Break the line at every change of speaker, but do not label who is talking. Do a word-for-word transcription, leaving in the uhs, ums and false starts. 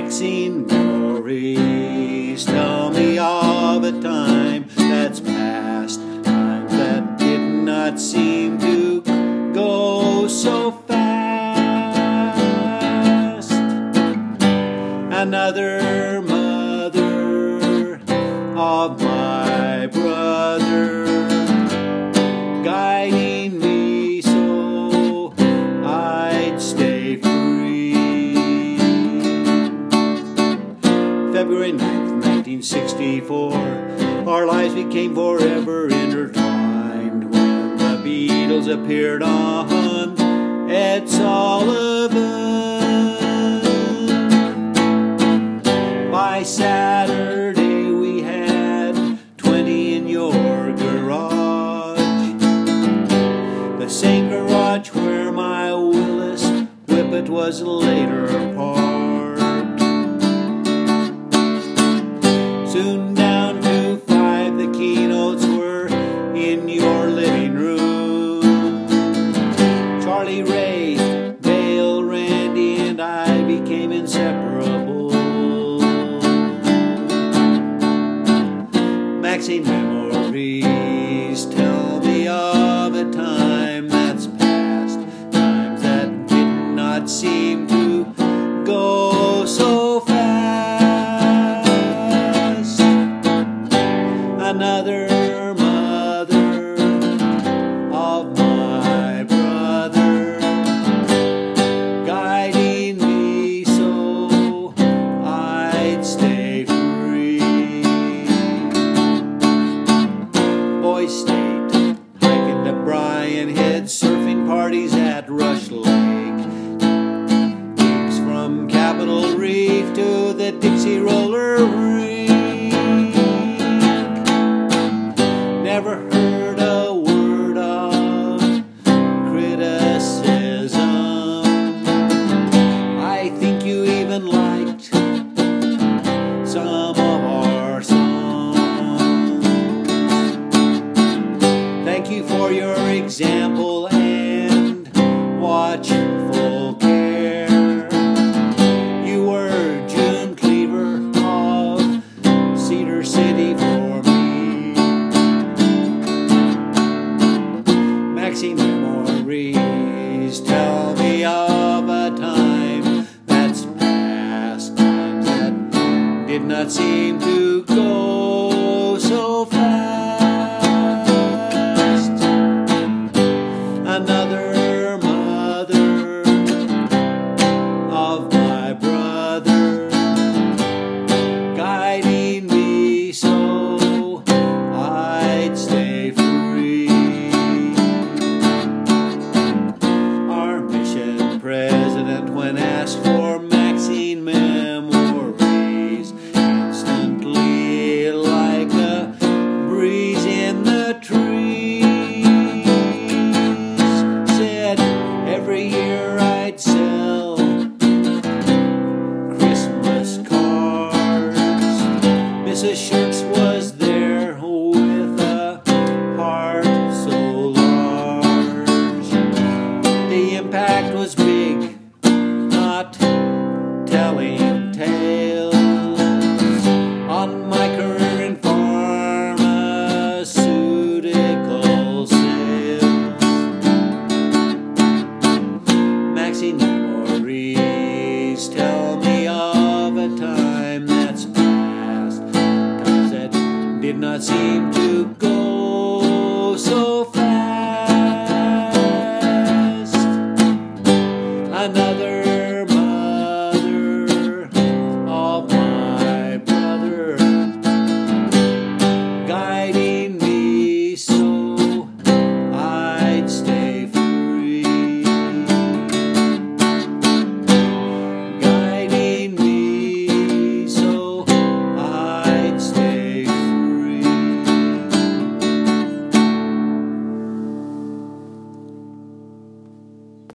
Maxine memories tell me of a time that's past, time that did not seem to go so fast. Another mother of my brother, guiding me so I'd stay free. February ninth, nineteen sixty-four, our lives became forever intertwined when the Beatles appeared on Ed Sullivan. By Saturday we had twenty in your garage, the same garage where my Willis Whippet was later parked. Soon down to five, the keynotes were in your living room. Charlie, Ray, Dale, Randy, and I became inseparable. Maxine memories tell me of a time that's past, times that did not seem to go so fast. Another mother of my brother, guiding me so I'd stay free. Boys State, hiking to Bryan Head, surfing parties at Rush Lake, gigs from Capitol Reef to the Dixie Roller Rink. Never heard a word of criticism. I think you even liked some of our songs. Thank you for your example and watchful care. You were June Cleaver of Cedar City for me. Maxine memories tell me of a time that's past, times that did not seem to go so fast. Another mother of my brother, guiding me so I'd stay free. Our mission president, when asked for Maxine memories, instantly like a breeze in the trees, said every year I'd sell Christmas cards. Missus Shirks was there with a heart so large. The impact was big, not telling tales, on my career in pharmaceutical sales. Maxine memories tell me of a time that's past, times that did not seem to go so fast. Another